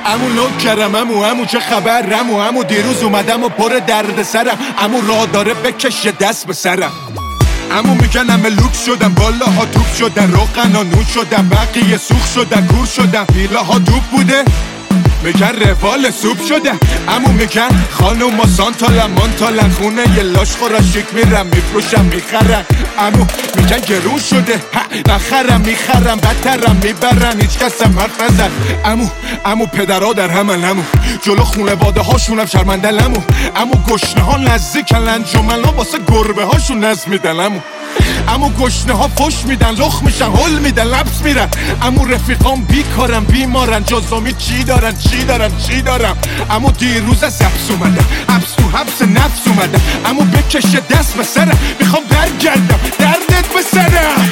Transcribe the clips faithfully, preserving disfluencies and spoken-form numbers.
امو لوک کرم امو امو چه خبر امو امو دیروز اومدم و پر درد سرم امو راه داره بکشه دست به سرم امو میگن همه لوکس شدم بالاها توپ شدن روغن و نوش شدم بقیه سوخ شدن کور شدم پیلاها دوب بوده میگن روال سوپ شده امو میگن خانوم و سانتالن مانتالن خونه یه لاش خورا شک میرم میفروشم میخرن امو میگن گرون شده نخرم میخرم بدترم میبرن هیچ کسم حرف نزن امو امو پدرها در همن امو جلو خونه واده هاشونم شرمندن امو امو گشنه ها نزدیکن انجمن ها واسه گربه هاشون نز میدن امو امو گشنه ها فش میدن لخ میشن هل میدن لبس میرن امو رفیقام بیکارن بیمارن جزامی چی دارن چی دارن چی دارم امو دیروز از حبس اومدم حبس تو حبس نفس اومدم امو بکشه دست به سرم میخوام برگردم دردت به سرم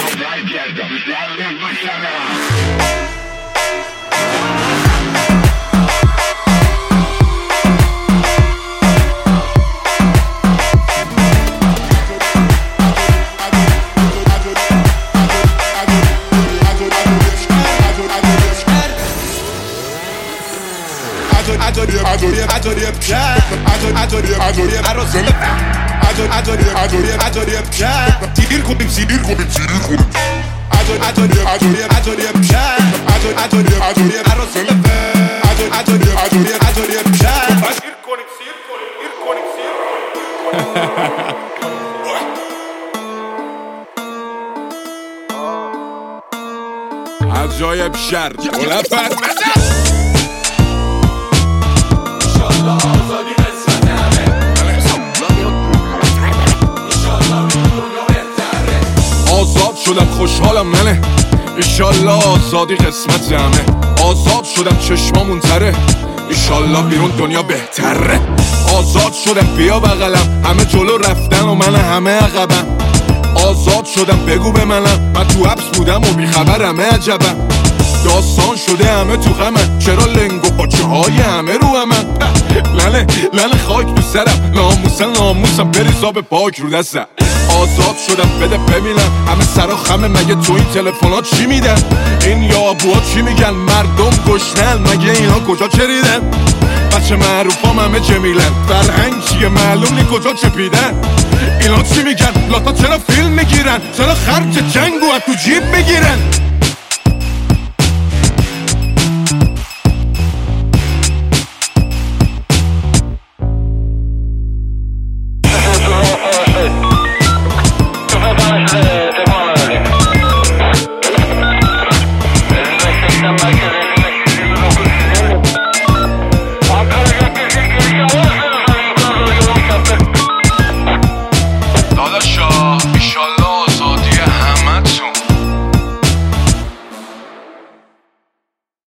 سیر کنیم سیر کنیم سیر کنیم عجایب شر گلفر آزاد شدم خوشحالم منه ایشالله آزادی قسمت همه آزاد شدم چشمامون تره ایشالله بیرون دنیا بهتره آزاد شدم بیا بغلم همه جلو رفتن و من همه عقبم آزاد شدم بگو به منم من تو حبس بودم و بیخبرم عجبم داستان شده همه تو غمم چرا لنگ و پاچه های همه رو همم لنه لنه خاک تو سرم ناموسم ناموسم بریز آب پاک رو دستم آزاد شدم بده ببینم همه سرا خمه مگه تو این تلفنات چی میدن این یابوها چی میگن مردم گشنن مگه اینا کجا چریدن بچه معروفام همه جمیلن فرهنگ چیه معلوم نی کجا چپیدن اینا چی میگن لاتا چرا فیلم میگیرن چرا خرج جنگو از تو جیب میگیرن